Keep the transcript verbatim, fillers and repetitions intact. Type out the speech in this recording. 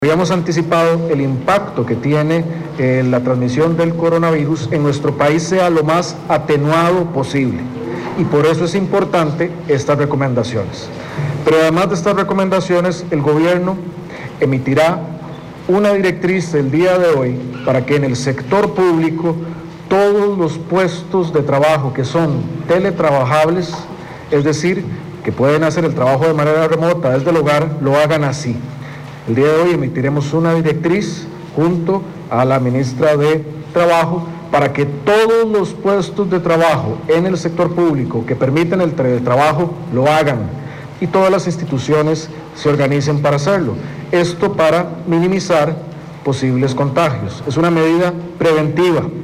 Habíamos anticipado el impacto que tiene eh, la transmisión del coronavirus en nuestro país sea lo más atenuado posible. Y por eso es importante estas recomendaciones. Pero además de estas recomendaciones, el gobierno emitirá una directriz el día de hoy para que en el sector público todos los puestos de trabajo que son teletrabajables, es decir, que pueden hacer el trabajo de manera remota desde el hogar, lo hagan así. El día de hoy emitiremos una directriz junto a la ministra de Trabajo para que todos los puestos de trabajo en el sector público que permiten el teletrabajo lo hagan y todas las instituciones se organicen para hacerlo. Esto para minimizar posibles contagios. Es una medida preventiva.